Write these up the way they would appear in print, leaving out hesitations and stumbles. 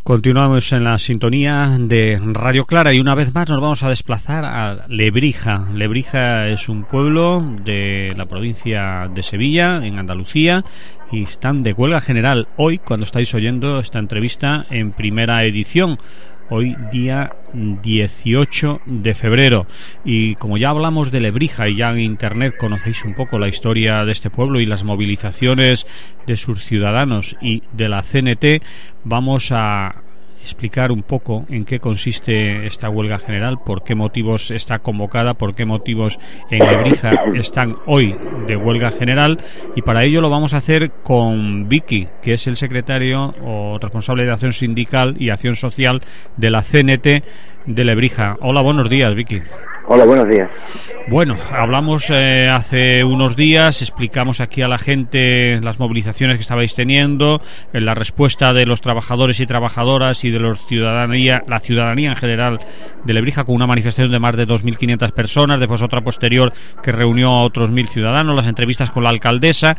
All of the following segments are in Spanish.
Continuamos en la sintonía de Radio Clara y una vez más nos vamos a desplazar a Lebrija. Lebrija es un pueblo de la provincia de Sevilla, en Andalucía, y están de huelga general hoy, cuando estáis oyendo esta entrevista, en primera edición. Hoy día 18 de febrero, y como ya hablamos de Lebrija y ya en internet conocéis un poco la historia de este pueblo y las movilizaciones de sus ciudadanos y de la CNT, vamos a explicar un poco en qué consiste esta huelga general, por qué motivos está convocada, por qué motivos en Lebrija están hoy de huelga general, y para ello lo vamos a hacer con Vicky, que es el secretario o responsable de acción sindical y acción social de la CNT de Lebrija. Hola, buenos días, Vicky. Hola, buenos días. Bueno, hablamos hace unos días, explicamos aquí a la gente las movilizaciones que estabais teniendo, la respuesta de los trabajadores y trabajadoras y de la ciudadanía en general de Lebrija, con una manifestación de más de 2.500 personas, después otra posterior que reunió a otros 1.000 ciudadanos, las entrevistas con la alcaldesa,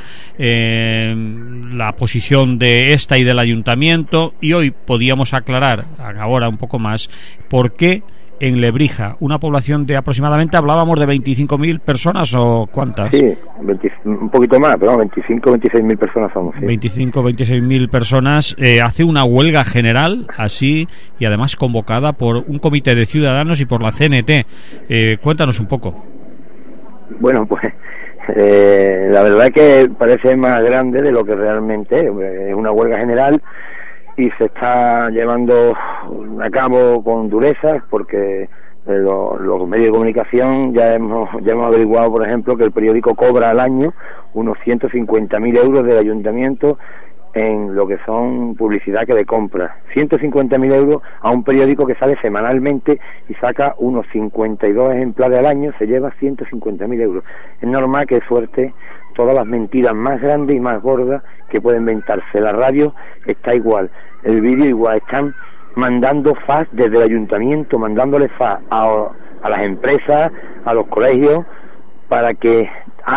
la posición de esta y del ayuntamiento, y hoy podíamos aclarar ahora un poco más por qué en Lebrija, una población de aproximadamente, hablábamos de 25.000 personas, ¿o cuántas? Sí, un poquito más, pero 25 o 26.000 personas somos. Sí. 25 o 26.000 personas, hace una huelga general, así, y además convocada por un comité de ciudadanos y por la CNT. Cuéntanos un poco. Bueno, pues la verdad que parece más grande de lo que realmente es una huelga general, y se está llevando a cabo con durezas, porque los medios de comunicación ya hemos averiguado, por ejemplo, que el periódico cobra al año unos 150.000 euros del ayuntamiento en lo que son publicidad que le compra. 150.000 euros a un periódico que sale semanalmente y saca unos 52 ejemplares al año, se lleva 150.000 euros. Es normal que suelte todas las mentiras más grandes y más gordas que puede inventarse. La radio está igual, el vídeo igual, están mandando fax desde el ayuntamiento, mandándole fax a las empresas, a los colegios, para que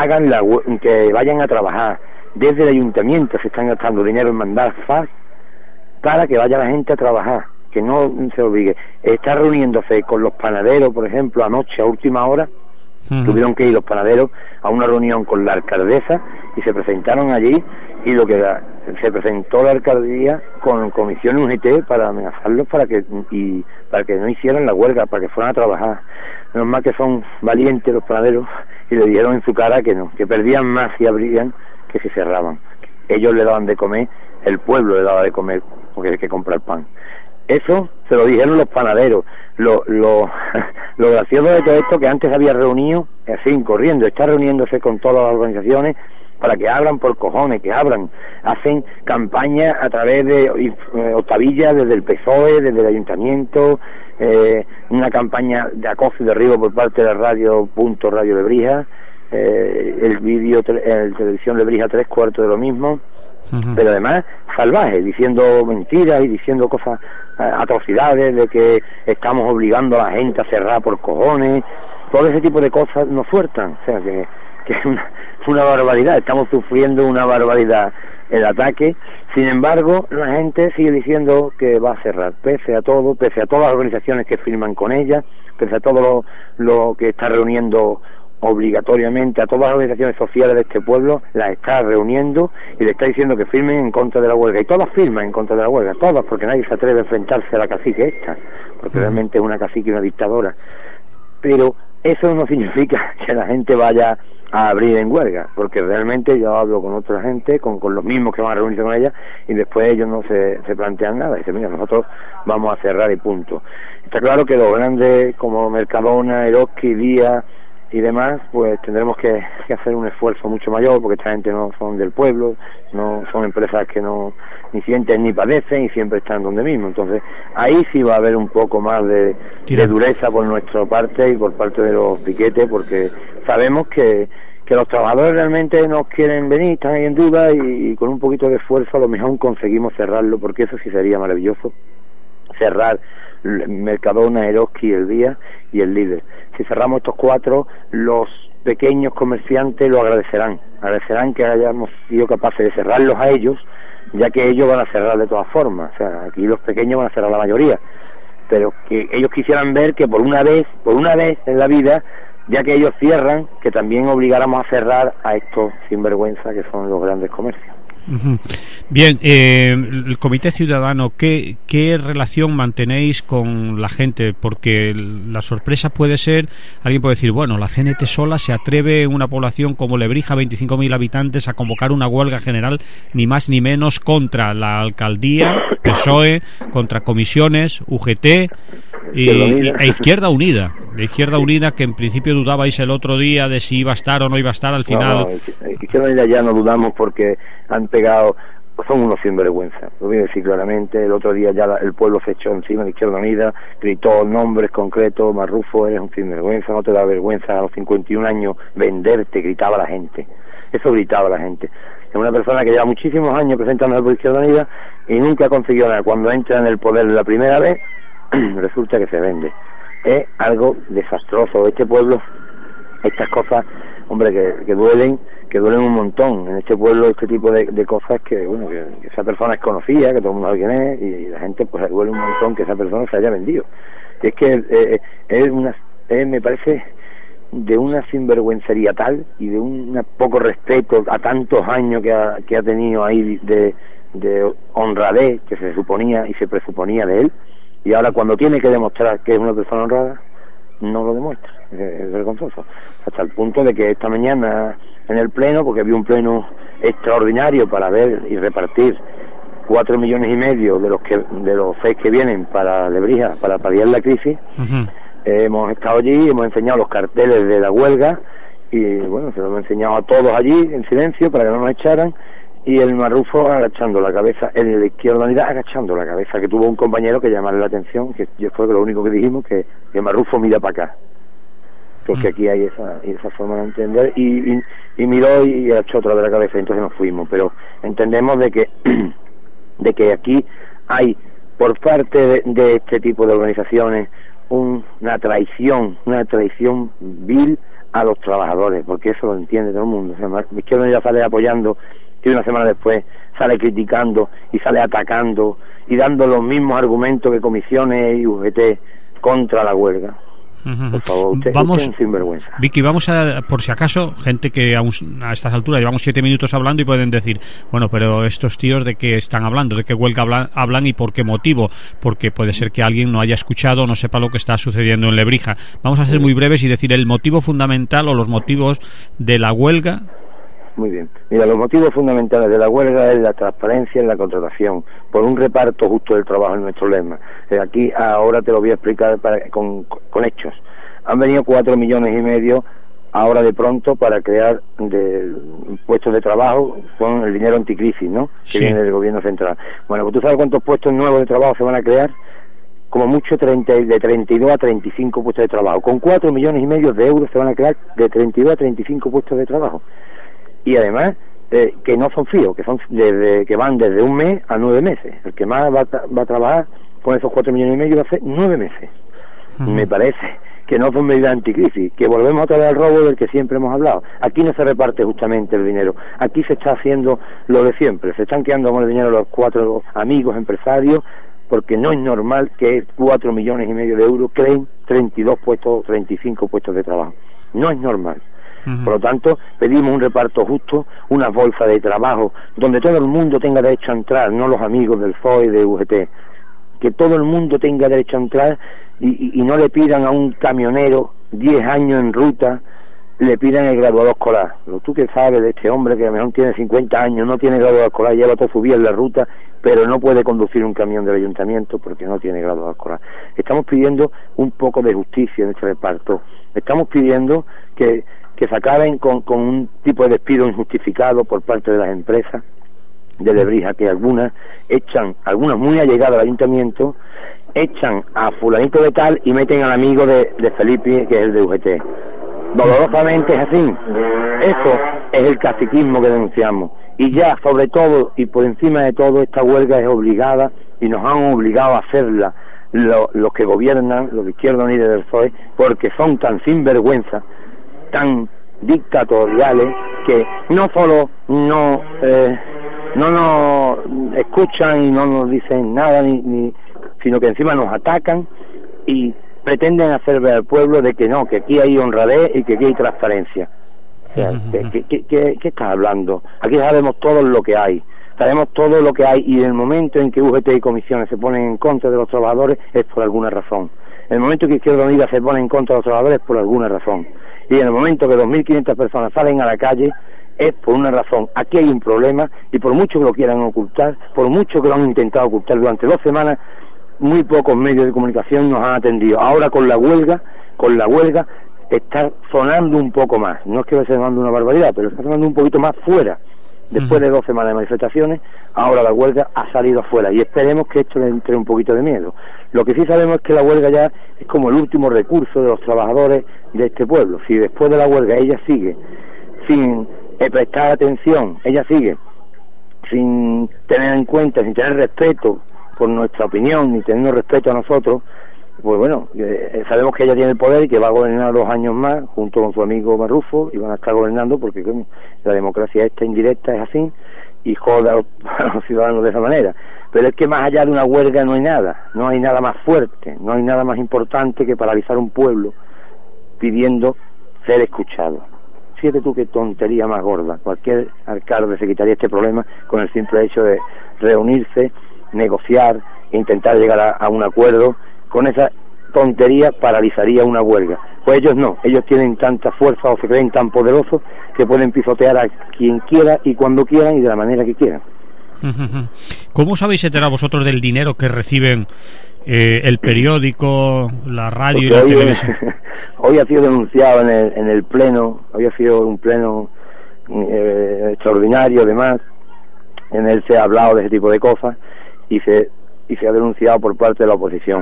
que vayan a trabajar. Desde el ayuntamiento se están gastando dinero en mandar fax para que vaya la gente a trabajar, que no se olvide. Está reuniéndose con los panaderos, por ejemplo, anoche a última hora. Tuvieron que ir los panaderos a una reunión con la alcaldesa y se presentaron allí, y se presentó la alcaldía con comisión UGT para amenazarlos para que no hicieran la huelga, para que fueran a trabajar. Menos mal que son valientes los panaderos y le dijeron en su cara que no, que perdían más si abrían que si cerraban. Ellos le daban de comer, el pueblo le daba de comer, porque hay que comprar pan. Eso se lo dijeron los panaderos. Lo gracioso de todo esto, que antes había reunido, así corriendo, está reuniéndose con todas las organizaciones para que abran por cojones, que abran. Hacen campaña a través de octavillas desde el PSOE, desde el ayuntamiento, una campaña de acoso y derribo por parte de Radio Lebrija, el vídeo, el televisión Lebrija 3/4 de lo mismo. Pero además salvaje, diciendo mentiras y diciendo cosas, atrocidades, de que estamos obligando a la gente a cerrar por cojones. Todo ese tipo de cosas nos sueltan, o sea que es una barbaridad. Estamos sufriendo una barbaridad el ataque. Sin embargo, la gente sigue diciendo que va a cerrar, pese a todo, pese a todas las organizaciones que firman con ella, pese a todo lo que está reuniendo obligatoriamente a todas las organizaciones sociales de este pueblo, las está reuniendo y le está diciendo que firmen en contra de la huelga, y todas firman en contra de la huelga, todas, porque nadie se atreve a enfrentarse a la cacique esta, porque realmente es una cacique y una dictadora. Pero eso no significa que la gente vaya a abrir en huelga, porque realmente yo hablo con otra gente, con los mismos que van a reunirse con ella, y después ellos no se plantean nada, dicen, mira, nosotros vamos a cerrar y punto. Está claro que los grandes como Mercadona, Eroski, Día y demás, pues tendremos que hacer un esfuerzo mucho mayor, porque esta gente no son del pueblo, no son empresas que no ni sienten ni padecen y siempre están donde mismo. Entonces ahí sí va a haber un poco más de dureza por nuestra parte y por parte de los piquetes, porque sabemos que los trabajadores realmente no quieren venir, están ahí en duda, y con un poquito de esfuerzo a lo mejor conseguimos cerrarlo, porque eso sí sería maravilloso. cerrar Mercadona, Eroski, El Día y el Líder. Si cerramos estos 4, los pequeños comerciantes lo agradecerán que hayamos sido capaces de cerrarlos a ellos, ya que ellos van a cerrar de todas formas. O sea, aquí los pequeños van a cerrar la mayoría, pero que ellos quisieran ver que por una vez en la vida, ya que ellos cierran, que también obligáramos a cerrar a estos sinvergüenza que son los grandes comercios. Bien, el Comité Ciudadano, ¿qué relación mantenéis con la gente? Porque la sorpresa puede ser, alguien puede decir, bueno, la CNT sola se atreve en una población como Lebrija, 25.000 habitantes, a convocar una huelga general, ni más ni menos, contra la alcaldía, PSOE, contra comisiones, UGT e Izquierda Unida. De Izquierda Unida, que en principio dudabais el otro día de si iba a estar o no iba a estar, al final... No, Izquierda Unida ya no dudamos porque han pegado, son unos sinvergüenza, lo voy a decir claramente. El otro día ya el pueblo se echó encima de Izquierda Unida, gritó nombres concretos: Marrufo, eres un sinvergüenza, no te da vergüenza a los 51 años venderte, gritaba la gente, eso gritaba la gente. Es una persona que lleva muchísimos años presentando por Izquierda Unida y nunca ha conseguido nada. Cuando entra en el poder la primera vez, resulta que se vende. Es algo desastroso. Este pueblo, estas cosas, hombre, que duelen un montón. En este pueblo, este tipo de cosas que, bueno, que esa persona es conocida, que todo el mundo sabe quién es, y la gente pues le duele un montón que esa persona se haya vendido. Y es que me parece de una sinvergüencería tal y de un poco respeto a tantos años que ha tenido ahí de honradez que se suponía y se presuponía de él, y ahora cuando tiene que demostrar que es una persona honrada, no lo demuestra. Es vergonzoso, hasta el punto de que esta mañana en el pleno, porque había un pleno extraordinario para ver y repartir 4,5 millones de los 6 que vienen para Lebrija, para paliar la crisis. Hemos estado allí, hemos enseñado los carteles de la huelga y bueno, se los hemos enseñado a todos allí en silencio para que no nos echaran, y el Marrufo agachando la cabeza, el de Izquierda Unida agachando la cabeza, que tuvo un compañero que llamarle la atención, que yo fue lo único que dijimos, que Marrufo mira para acá, porque aquí hay esa forma de entender, y miró y agachó otra vez la cabeza, y entonces nos fuimos. Pero entendemos de que aquí hay, por parte de este tipo de organizaciones, una traición vil a los trabajadores, porque eso lo entiende todo el mundo. O sea, Izquierda Unida sale apoyando y una semana después sale criticando y sale atacando y dando los mismos argumentos que comisiones y UGT contra la huelga. Por favor, usted es un sinvergüenza. Vicky, vamos a, por si acaso, gente que aún a estas alturas llevamos 7 minutos hablando y pueden decir, bueno, pero estos tíos ¿de qué están hablando? ¿De qué huelga hablan y por qué motivo? Porque puede ser que alguien no haya escuchado o no sepa lo que está sucediendo en Lebrija. Vamos a ser muy breves y decir el motivo fundamental o los motivos de la huelga. Muy bien. Mira, los motivos fundamentales de la huelga es la transparencia en la contratación, por un reparto justo del trabajo, en nuestro lema. Aquí ahora te lo voy a explicar con hechos. Han venido 4,5 millones ahora de pronto para crear puestos de trabajo con el dinero anticrisis, ¿no? Que viene del gobierno central. Bueno, pues tú sabes cuántos puestos nuevos de trabajo se van a crear. Como mucho de 32 a 35 puestos de trabajo. Con 4,5 millones de euros se van a crear de 32 a 35 puestos de trabajo. Y además que no son fijos, que van desde 1 mes a 9 meses. El que más va a trabajar con esos 4,5 millones va a ser 9 meses. Me parece que no son medidas anticrisis, que volvemos otra vez al robo del que siempre hemos hablado. Aquí no se reparte justamente el dinero, aquí se está haciendo lo de siempre, se están quedando con el dinero los 4 amigos empresarios, porque no es normal que 4,5 millones de euros creen 32 puestos, 35 puestos de trabajo. No es normal. Por lo tanto, pedimos un reparto justo, una bolsa de trabajo, donde todo el mundo tenga derecho a entrar, no los amigos del FOI y de UGT. Que todo el mundo tenga derecho a entrar y no le pidan a un camionero 10 años en ruta, le pidan el graduado escolar. Tú que sabes de este hombre que a lo mejor tiene 50 años, no tiene graduado escolar, lleva toda su vida en la ruta, pero no puede conducir un camión del ayuntamiento porque no tiene graduado escolar. Estamos pidiendo un poco de justicia en este reparto. Estamos pidiendo que se acaben con un tipo de despido injustificado por parte de las empresas de Lebrija, que algunas muy allegadas al ayuntamiento, echan a fulanito de tal y meten al amigo de Felipe, que es el de UGT. Dolorosamente es así. Eso es el caciquismo que denunciamos. Y ya, sobre todo y por encima de todo, esta huelga es obligada y nos han obligado a hacerla los que gobiernan, los de Izquierda Unida y del PSOE, porque son tan sinvergüenza, tan dictatoriales, que no solo no nos escuchan y no nos dicen nada, sino que encima nos atacan y pretenden hacer ver al pueblo de que no, que aquí hay honradez y que aquí hay transparencia. O sea, ¿qué estás hablando? Aquí sabemos todo lo que hay. Sabemos todo lo que hay, y en el momento en que UGT y comisiones se ponen en contra de los trabajadores es por alguna razón. En el momento que Izquierda Unida se pone en contra de los trabajadores es por alguna razón. Y en el momento que 2.500 personas salen a la calle es por una razón. Aquí hay un problema, y por mucho que lo quieran ocultar, por mucho que lo han intentado ocultar durante 2 semanas, muy pocos medios de comunicación nos han atendido. Ahora con la huelga está sonando un poco más. No es que esté sonando una barbaridad, pero está sonando un poquito más fuera. Después de 2 semanas de manifestaciones, ahora la huelga ha salido afuera, y esperemos que esto le entre un poquito de miedo. Lo que sí sabemos es que la huelga ya es como el último recurso de los trabajadores de este pueblo. Si después de la huelga ella sigue sin prestar atención, ella sigue sin tener en cuenta, sin tener respeto por nuestra opinión, ni teniendo respeto a nosotros, pues bueno, sabemos que ella tiene el poder y que va a gobernar 2 años más junto con su amigo Marrufo, y van a estar gobernando porque la democracia esta indirecta es así, y joda a los ciudadanos de esa manera. Pero es que más allá de una huelga no hay nada más fuerte, no hay nada más importante que paralizar un pueblo pidiendo ser escuchado. Fíjate tú qué tontería más gorda. Cualquier alcalde se quitaría este problema con el simple hecho de reunirse, negociar, intentar llegar a un acuerdo. Con esa tontería paralizaría una huelga. Pues ellos no, ellos tienen tanta fuerza o se creen tan poderosos que pueden pisotear a quien quiera y cuando quieran y de la manera que quieran. ¿Cómo os habéis enterado vosotros del dinero que reciben el periódico, la radio y la televisión? Hoy ha sido denunciado en el pleno, hoy ha sido un pleno extraordinario además, en él se ha hablado de ese tipo de cosas y se ha denunciado por parte de la oposición.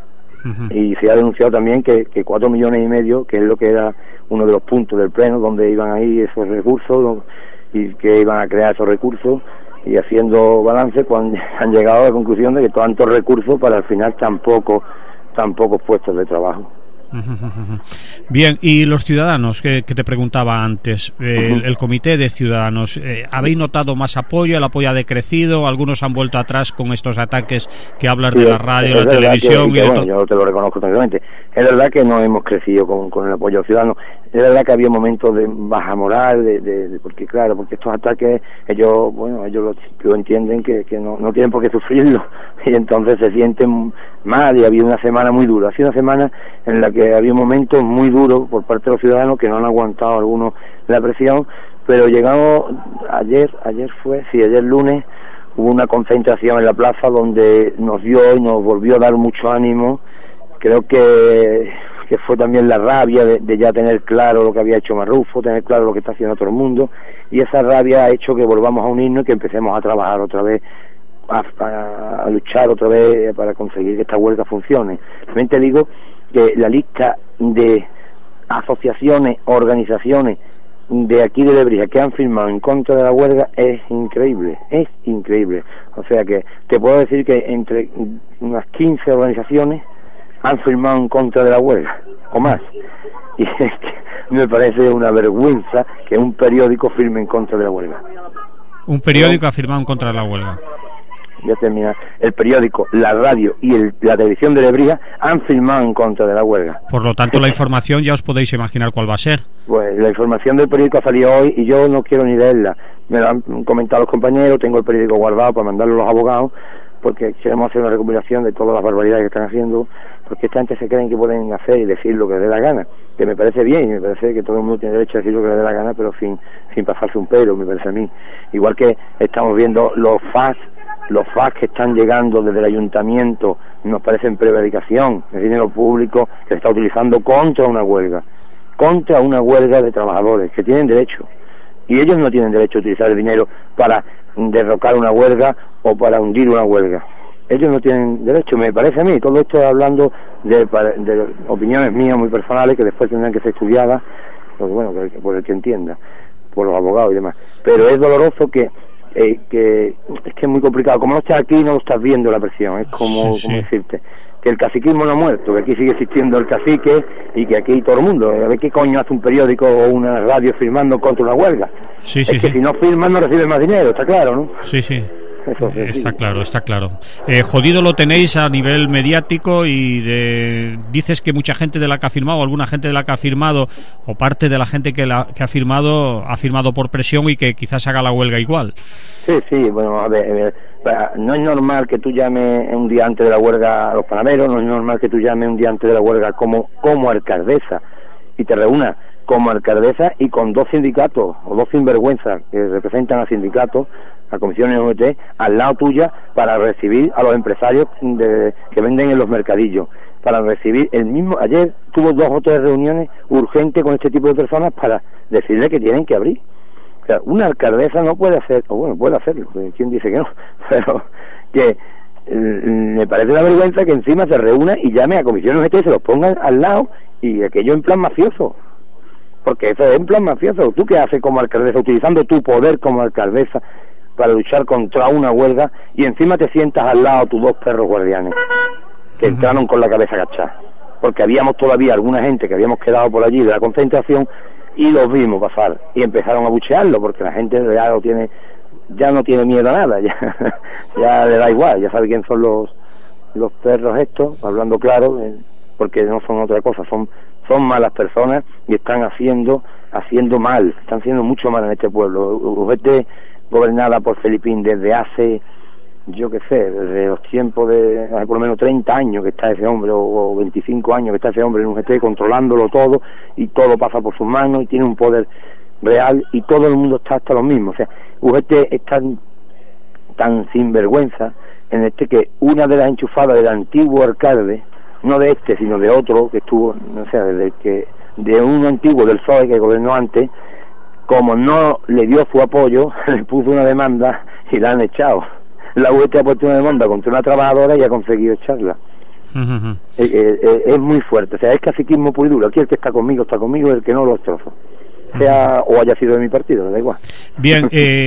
Y se ha denunciado también que 4,5 millones, que es lo que era uno de los puntos del pleno, donde iban ahí esos recursos y que iban a crear esos recursos, y haciendo balance cuando han llegado a la conclusión de que tantos recursos para al final tan pocos puestos de trabajo. Bien, y los ciudadanos que te preguntaba antes, el comité de ciudadanos, ¿habéis notado más apoyo? ¿El apoyo ha decrecido? ¿Algunos han vuelto atrás con estos ataques que hablas de la radio, la televisión y de todo? Yo te lo reconozco tranquilamente. Es verdad que no hemos crecido con el apoyo ciudadano. Es verdad que había momentos de baja moral, porque claro, porque estos ataques ellos lo entienden que no tienen por qué sufrirlo, y entonces se sienten mal, y había una semana muy dura. Ha sido una semana en la que había momentos muy duros por parte de los ciudadanos que no han aguantado algunos la presión, pero llegamos ayer lunes, hubo una concentración en la plaza donde nos dio y nos volvió a dar mucho ánimo. Creo que fue también la rabia de ya tener claro lo que había hecho Marrufo, tener claro lo que está haciendo todo el mundo, y esa rabia ha hecho que volvamos a unirnos y que empecemos a trabajar otra vez, a luchar otra vez para conseguir que esta huelga funcione. Realmente digo que la lista de asociaciones, organizaciones de aquí de Lebrija que han firmado en contra de la huelga es increíble. O sea que te puedo decir que entre unas 15 organizaciones han firmado en contra de la huelga, o más. Y es que me parece una vergüenza que un periódico firme en contra de la huelga. Un periódico ha firmado en contra de la huelga. Ya termina. El periódico, la radio y la televisión de Lebrija han firmado en contra de la huelga. Por lo tanto, la información ya os podéis imaginar cuál va a ser. Pues la información del periódico ha salido hoy y yo no quiero ni leerla. Me lo han comentado los compañeros, tengo el periódico guardado para mandarlo a los abogados, porque queremos hacer una recopilación de todas las barbaridades que están haciendo, porque esta gente se creen que pueden hacer y decir lo que les dé la gana, que me parece bien, y me parece que todo el mundo tiene derecho a decir lo que le dé la gana, pero sin pasarse un pelo, me parece a mí. Igual que estamos viendo los fax que están llegando desde el ayuntamiento, nos parecen prevaricación, el dinero público que se está utilizando contra una huelga de trabajadores que tienen derecho, y ellos no tienen derecho a utilizar el dinero para derrocar una huelga o para hundir una huelga. Ellos no tienen derecho, me parece a mí. Todo esto hablando de opiniones mías muy personales que después tendrán que ser estudiadas, pues bueno, por el que entienda, por los abogados y demás. Pero es doloroso que que es que es muy complicado. Como no estás aquí, no lo estás viendo la presión. Es como decirte que el caciquismo no ha muerto, que aquí sigue existiendo el cacique y que aquí todo el mundo, a ver qué coño hace un periódico o una radio firmando contra una huelga. Si no firman no reciben más dinero, está claro, ¿no? Sí. Está claro. Jodido lo tenéis a nivel mediático y dices que mucha gente de la que ha firmado, o alguna gente de la que ha firmado, o parte de la gente que ha firmado por presión y que quizás haga la huelga igual. Sí, bueno, a ver, no es normal que tú llames un día antes de la huelga a los panaderos, no es normal que tú llames un día antes de la huelga como alcaldesa y te reúnas como alcaldesa y con 2 sindicatos o 2 sinvergüenzas que representan a sindicatos, a comisiones OET, al lado tuya para recibir a los empresarios que venden en los mercadillos, para recibir ayer tuvo 2 o 3 reuniones urgentes con este tipo de personas para decirle que tienen que abrir. O sea, una alcaldesa no puede hacer, o bueno, puede hacerlo, ¿quién dice que no? Pero que me parece una vergüenza que encima se reúna y llame a comisiones OET, se los pongan al lado y aquello en plan mafioso. Porque eso es en plan mafioso. ¿Tú qué haces como alcaldesa, utilizando tu poder como alcaldesa para luchar contra una huelga y encima te sientas al lado tus 2 perros guardianes que entraron con la cabeza agachada? Porque habíamos todavía alguna gente que habíamos quedado por allí de la concentración y los vimos pasar y empezaron a buchearlo porque la gente ya no tiene miedo a nada, ya le da igual, ya sabe quién son los perros estos, hablando claro, porque no son otra cosa, son malas personas y están haciendo mal, están haciendo mucho mal en este pueblo. UGT gobernada por Felipín desde hace, yo qué sé, desde los tiempos de por lo menos 30 años que está ese hombre, o 25 años que está ese hombre en UGT controlándolo todo, y todo pasa por sus manos y tiene un poder real y todo el mundo está hasta lo mismo. O sea, UGT es tan sinvergüenza en que una de las enchufadas del antiguo alcalde, no de este sino de otro que estuvo, no sé, de un antiguo del PSOE que gobernó antes, como no le dio su apoyo, le puso una demanda y la han echado. La UGT ha puesto una demanda contra una trabajadora y ha conseguido echarla. Es muy fuerte, o sea, es caciquismo puro y duro. Aquí el que está conmigo, el que no lo destrozo. Sea o haya sido de mi partido, da igual. Bien,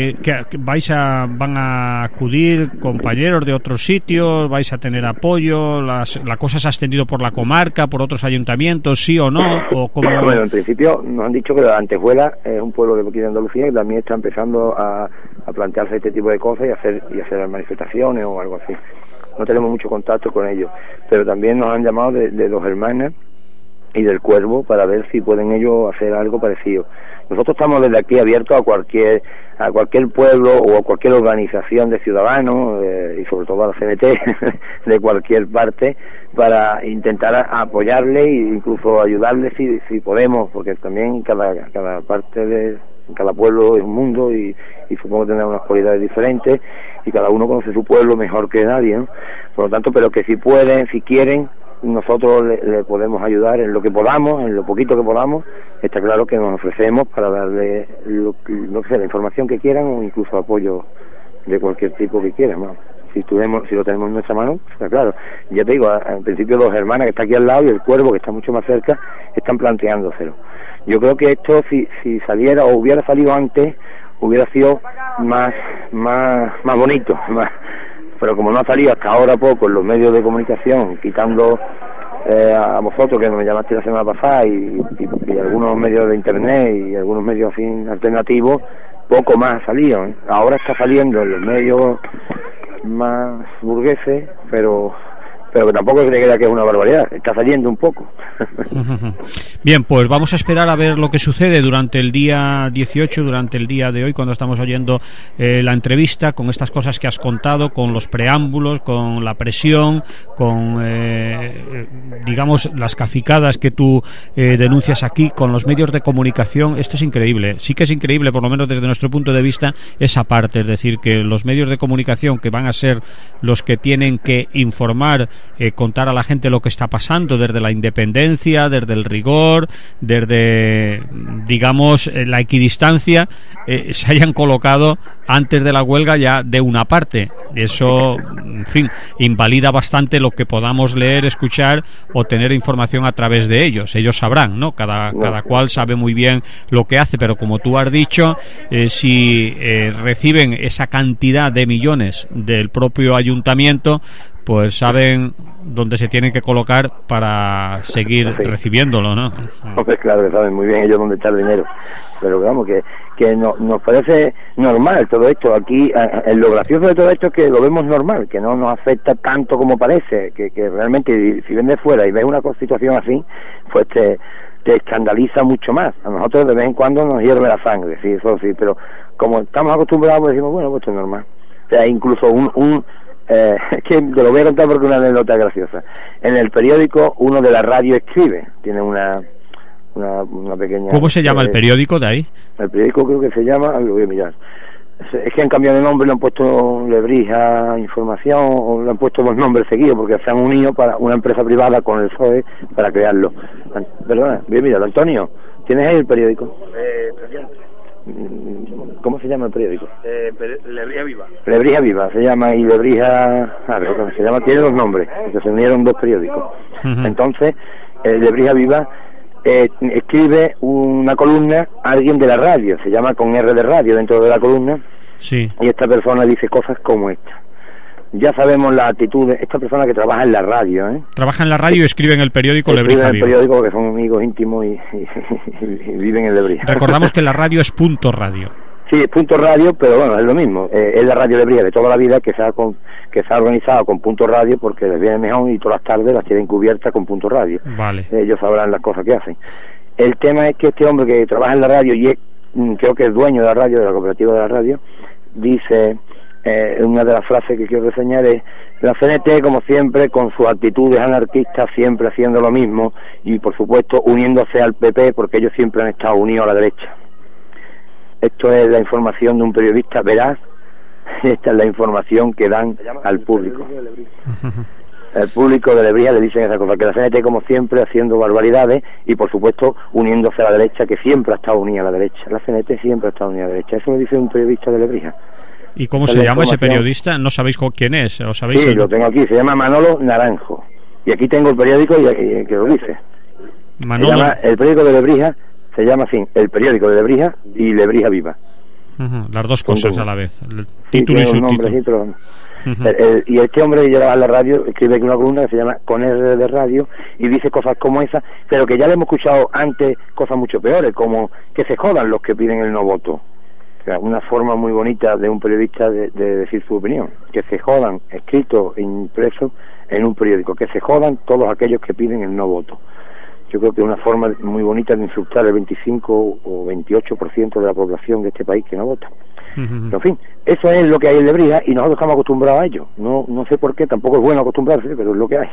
van a acudir compañeros de otros sitios, vais a tener apoyo, la cosa se ha extendido por la comarca, por otros ayuntamientos, sí o no, o cómo... Bueno, en principio nos han dicho que la Antejuela es un pueblo de aquí de Andalucía y también está empezando a plantearse este tipo de cosas y hacer manifestaciones o algo así. No tenemos mucho contacto con ellos, pero también nos han llamado de 2 hermanas y del Cuervo para ver si pueden ellos hacer algo parecido. Nosotros estamos desde aquí abiertos a cualquier pueblo o a cualquier organización de ciudadanos y sobre todo a la CNT de cualquier parte para intentar apoyarle e incluso ayudarle si podemos, porque también cada parte de cada pueblo es un mundo y supongo que tendrá unas cualidades diferentes y cada uno conoce su pueblo mejor que nadie, ¿no? Por lo tanto, pero que si pueden, si quieren, nosotros le podemos ayudar en lo que podamos, en lo poquito que podamos. Está claro que nos ofrecemos para darle la información que quieran o incluso apoyo de cualquier tipo que quieran, ¿no? Si lo tenemos en nuestra mano, está claro. Ya te digo, en principio 2 hermanas que está aquí al lado y el Cuervo que está mucho más cerca están planteándoselo. Yo creo que esto si saliera o hubiera salido antes hubiera sido más bonito, pero como no ha salido hasta ahora poco en los medios de comunicación, quitando a vosotros que me llamaste la semana pasada y algunos medios de internet y algunos medios así alternativos, poco más ha salido, ¿eh? Ahora está saliendo en los medios más burgueses, pero que tampoco se crea que es una barbaridad, está saliendo un poco. Bien, pues vamos a esperar a ver lo que sucede durante el día 18, durante el día de hoy, cuando estamos oyendo la entrevista, con estas cosas que has contado, con los preámbulos, con la presión, con digamos las cacicadas que tú denuncias aquí, con los medios de comunicación. Esto es increíble, sí que es increíble, por lo menos desde nuestro punto de vista, esa parte, es decir, que los medios de comunicación que van a ser los que tienen que informar contar a la gente lo que está pasando desde la independencia, desde el rigor, desde, digamos, la equidistancia, se hayan colocado antes de la huelga ya de una parte. Eso, en fin, invalida bastante lo que podamos leer, escuchar o tener información a través de ellos. Ellos sabrán, ¿no? Cada cual sabe muy bien lo que hace, pero como tú has dicho, si reciben esa cantidad de millones del propio ayuntamiento, pues saben dónde se tienen que colocar para seguir recibiéndolo, ¿no? Pues claro que saben muy bien ellos dónde está el dinero, pero vamos, que nos parece normal todo esto. Aquí lo gracioso de todo esto es que lo vemos normal, que no nos afecta tanto como parece, que realmente si ven de fuera y ves una situación así, pues te escandaliza mucho más. A nosotros de vez en cuando nos hierve la sangre, sí, eso sí, pero como estamos acostumbrados, pues decimos, bueno, pues esto es normal. O sea, incluso es que te lo voy a contar porque una anécdota graciosa. En el periódico uno de la radio escribe, tiene una pequeña... ¿Cómo se llama el periódico de ahí? El periódico creo que se llama, lo voy a mirar. Es que han cambiado de nombre, le han puesto Lebrija Información, o le han puesto dos nombres seguidos porque se han unido para una empresa privada con el PSOE para crearlo. Perdona, voy a mirarlo. Antonio, ¿tienes ahí el periódico? ¿Cómo se llama el periódico? Lebrija Viva. Lebrija Viva se llama, y Lebrija... se llama, tiene dos nombres, que se unieron dos periódicos. Entonces, Lebrija Viva escribe una columna alguien de la radio, se llama con R de radio dentro de la columna, sí. Y esta persona dice cosas como esta. Ya sabemos la actitud de esta persona que trabaja en la radio, ¿eh? Trabaja en la radio y escribe en el periódico Lebrija Viva. Escribe en el periódico porque son amigos íntimos y viven en Lebrija. Recordamos que la radio es Punto Radio. Sí, es Punto Radio, pero bueno, es lo mismo. Es la radio Lebrija de toda la vida que se ha organizado con Punto Radio porque les viene mejor y todas las tardes las tienen cubiertas con Punto Radio. Vale. Ellos sabrán las cosas que hacen. El tema es que este hombre que trabaja en la radio y creo que es dueño de la radio, de la cooperativa de la radio, dice... una de las frases que quiero reseñar es: la CNT, como siempre, con sus actitudes anarquistas, siempre haciendo lo mismo y, por supuesto, uniéndose al PP, porque ellos siempre han estado unidos a la derecha. Esto es la información de un periodista veraz. Esta es la información que dan al público. El público de Lebrija le dicen esa cosa, que la CNT, como siempre, haciendo barbaridades y, por supuesto, uniéndose a la derecha, que siempre ha estado unida a la derecha. La CNT siempre ha estado unida a la derecha. Eso lo dice un periodista de Lebrija. ¿Y cómo se llama ese periodista? ¿No sabéis quién es? ¿O sabéis? Sí, lo tengo aquí, se llama Manolo Naranjo. Y aquí tengo el periódico y que lo dice. Manolo... el periódico de Lebrija se llama así, el periódico de Lebrija y Lebrija Viva. Las dos cosas a la vez, el título y subtítulo. Y este hombre que lleva a la radio escribe una columna que se llama Con R de radio y dice cosas como esa, pero que ya le hemos escuchado antes cosas mucho peores, como que se jodan los que piden el no voto. O sea, una forma muy bonita de un periodista de decir su opinión, que se jodan, escrito e impreso en un periódico, que se jodan todos aquellos que piden el no voto. Yo creo que es una forma muy bonita de insultar el 25 o 28% de la población de este país que no vota. Pero, en fin, eso es lo que hay en Lebrija y nosotros estamos acostumbrados a ello. No sé por qué, tampoco es bueno acostumbrarse, pero es lo que hay.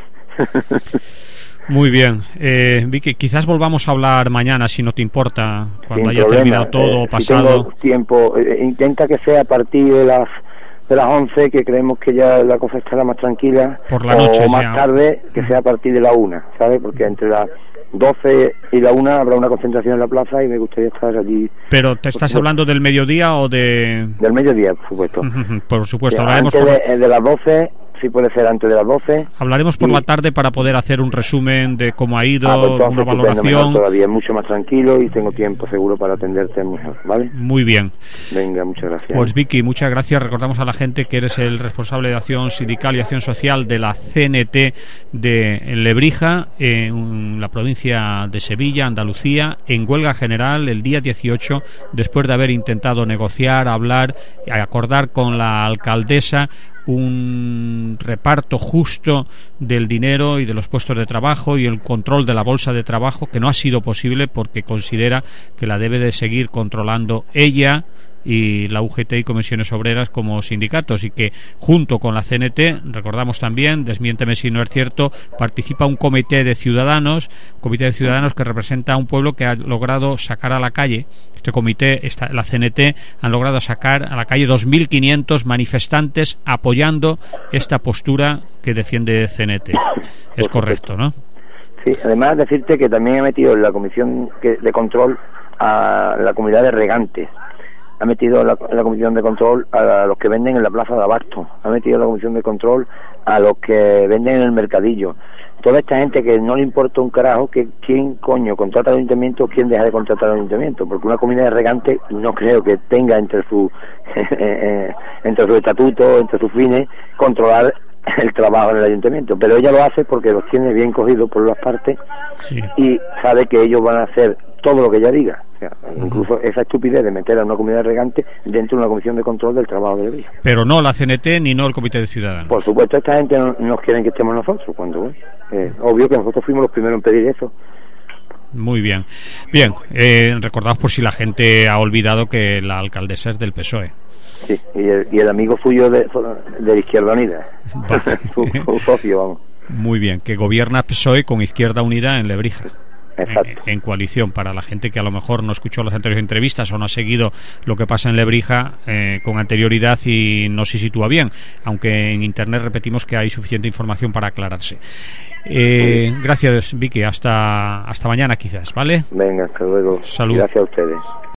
Muy bien, Vicky, quizás volvamos a hablar mañana, si no te importa, cuando haya terminado todo, pasado. Si tengo tiempo, intenta que sea a partir de las 11, que creemos que ya la cosa estará más tranquila, por la noche, o más tarde, que sea a partir de la 1, ¿sabes? Porque entre las 12 y la 1 habrá una concentración en la plaza y me gustaría estar allí. ¿Pero te estás hablando del mediodía o de...? Del mediodía, por supuesto. Por supuesto, hablaremos de las 12... Sí, puede ser antes de las 12. Hablaremos por la tarde para poder hacer un resumen de cómo ha ido, una valoración. Todavía es mucho más tranquilo y tengo tiempo seguro para atenderte mejor, ¿vale? Muy bien. Venga, muchas gracias. Pues Vicky, muchas gracias. Recordamos a la gente que eres el responsable de acción sindical y acción social de la CNT de Lebrija, en la provincia de Sevilla, Andalucía, en huelga general el día 18, después de haber intentado negociar, hablar y acordar con la alcaldesa un reparto justo del dinero y de los puestos de trabajo y el control de la bolsa de trabajo, que no ha sido posible porque considera que la debe de seguir controlando ella, y la UGT y Comisiones Obreras como sindicatos, y que junto con la CNT, recordamos también, desmiénteme si no es cierto, participa un comité de ciudadanos que representa a un pueblo que ha logrado sacar a la calle, la CNT han logrado sacar a la calle 2.500 manifestantes apoyando esta postura que defiende CNT. Es correcto, ¿no? Sí, además decirte que también he metido en la comisión de control a la comunidad de regantes, ha metido en la comisión de control a los que venden en la plaza de Abasto, ha metido en la comisión de control a los que venden en el mercadillo. Toda esta gente que no le importa un carajo que quién coño contrata al ayuntamiento o quién deja de contratar al ayuntamiento, porque una comunidad de regantes no creo que tenga entre sus estatutos, entre sus fines, controlar el trabajo del ayuntamiento, pero ella lo hace porque los tiene bien cogidos por las partes, sí, y sabe que ellos van a hacer todo lo que ella diga. O sea, incluso esa estupidez de meter a una comunidad regante dentro de una comisión de control del trabajo de Lebrija. Pero no la CNT ni no el Comité de Ciudadanos. Por supuesto, esta gente no nos quieren que estemos nosotros, cuando obvio que nosotros fuimos los primeros en pedir eso. Muy bien. Bien, recordad por si la gente ha olvidado que la alcaldesa es del PSOE. Sí, y el amigo suyo de Izquierda Unida, su socio, vamos. Muy bien, que gobierna PSOE con Izquierda Unida en Lebrija. Exacto. En coalición, para la gente que a lo mejor no escuchó las anteriores entrevistas o no ha seguido lo que pasa en Lebrija con anterioridad y no se sitúa bien, aunque en internet repetimos que hay suficiente información para aclararse. Gracias, Vicky, hasta mañana quizás, ¿vale? Venga, hasta luego. Salud. Gracias a ustedes.